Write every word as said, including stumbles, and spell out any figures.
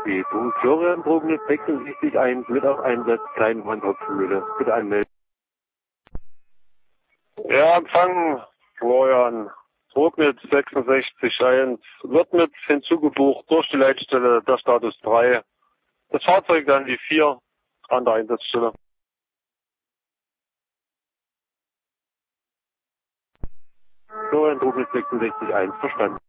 Die Florian Drogen sechsundsechzig eins mit auf Einsatz kleinen Mannschaftsmühle. Bitte anmelden. Ja, Empfang, Florian. Drognitz sechsundsechzig eins wird mit hinzugebucht durch die Leitstelle der Status drei. Das Fahrzeug dann die vier an der Einsatzstelle. Florian Drognitz sechsundsechzig eins, verstanden.